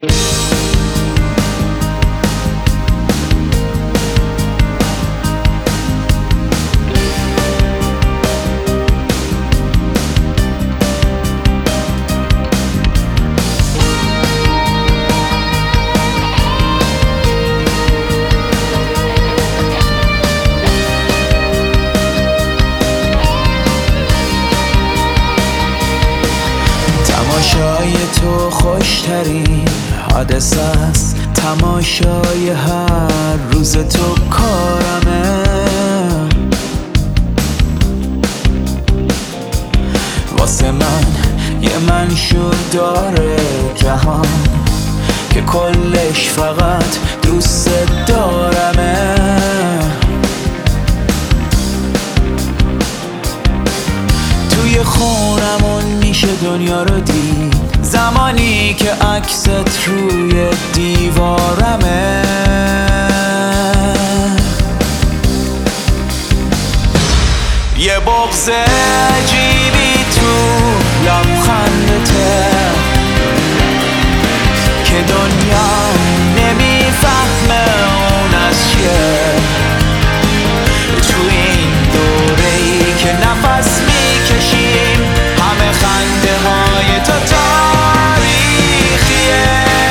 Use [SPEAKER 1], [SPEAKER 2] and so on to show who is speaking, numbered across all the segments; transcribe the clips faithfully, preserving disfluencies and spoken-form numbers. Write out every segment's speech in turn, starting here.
[SPEAKER 1] تماشای تو خوشترین حادثه است، تماشای هر روز تو کارمه. واسه من یه منشور داره جهان که کلش فقط دوست دارمه. توی خونمون میشه دنیا رو دید زمانی که عکست روی دیوارمه. یه بغض عجیبی تو لبخندته که دنیا نمیفهمه اون از چیه. تو این دوره‌ای که نفس میکشیم همه خنده های تو تاریخیه.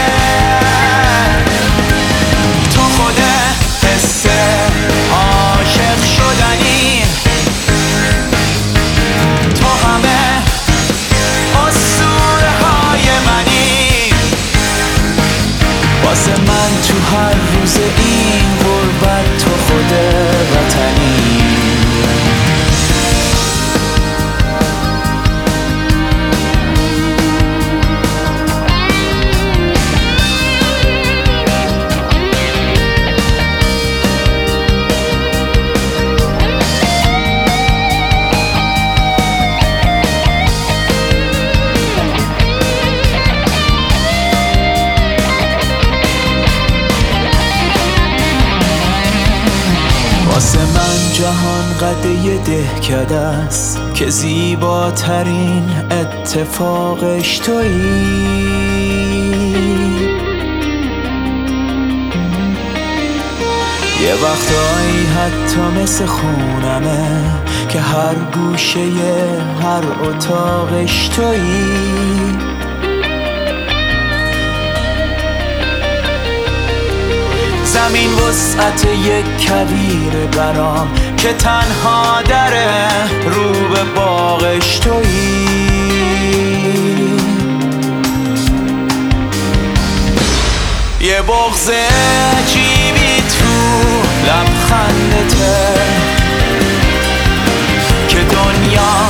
[SPEAKER 1] تو خود حس عاشق شدنی، تو همه اسطوره های منی. واسه من تو هر روز این غربت تو خود وطنی. واسه من جهان قد یه دهکده است که زیباترین اتفاقش تویی. یه وقتایی حتی مثل خونمه که هر گوشه هر اتاقش تویی. زمین وسعت یک کویر برام که تنها دره رو به باغش تویی. یه بغض عجیبی تو لبخندته که دنیا